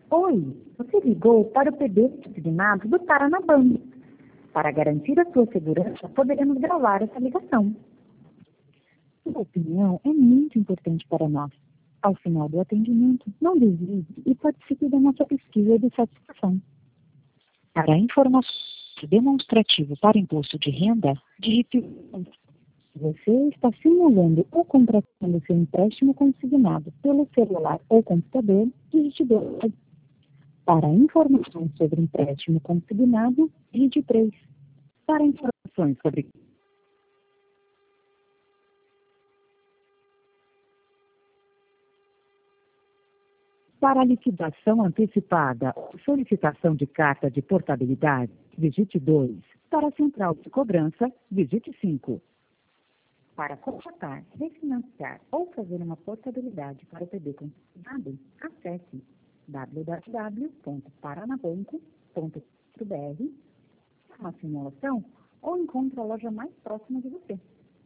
Oi, você ligou para o PB designado do Paranabanco. Para garantir a sua segurança, poderemos gravar essa ligação. Sua opinião é muito importante para nós. Ao final do atendimento, não desligue e participe da nossa pesquisa de satisfação. Para informações demonstrativo para imposto de renda, digite 1. Se você está simulando ou contratando seu empréstimo consignado pelo celular ou computador, digite 2. Para informações sobre empréstimo consignado, digite 3. Para informações sobre para liquidação antecipada ou solicitação de carta de portabilidade, digite 2. Para a central de cobrança, digite 5. Para contratar, refinanciar ou fazer uma portabilidade para o PB consignado, acesse www.paranabanco.br, uma simulação ou encontre a loja mais próxima de você.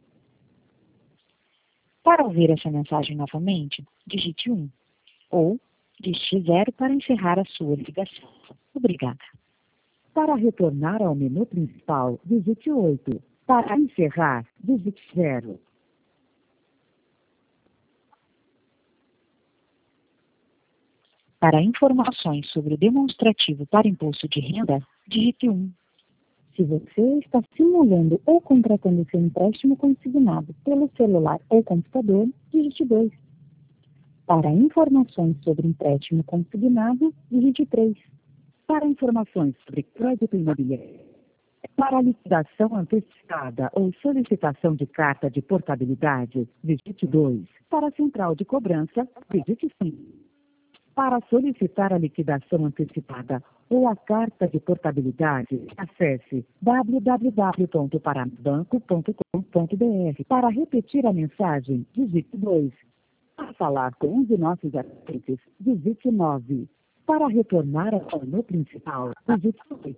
Para ouvir essa mensagem novamente, digite 1 ou digite 0 para encerrar a sua ligação. Obrigada. Para retornar ao menu principal, digite 8. Para encerrar, digite 0. Para informações sobre o demonstrativo para imposto de renda, digite 1. Se você está simulando ou contratando seu empréstimo consignado pelo celular ou computador, digite 2. Para informações sobre empréstimo consignado, digite 3. Para informações sobre crédito imobiliário, para liquidação antecipada ou solicitação de carta de portabilidade, digite 2. Para a central de cobrança, digite 5. Para solicitar a liquidação antecipada ou a carta de portabilidade, acesse www.paranabanco.com.br. Para repetir a mensagem, digite 2. Para falar com um de nossos assistentes, digite 9. Para retornar ao menu principal, digite 8.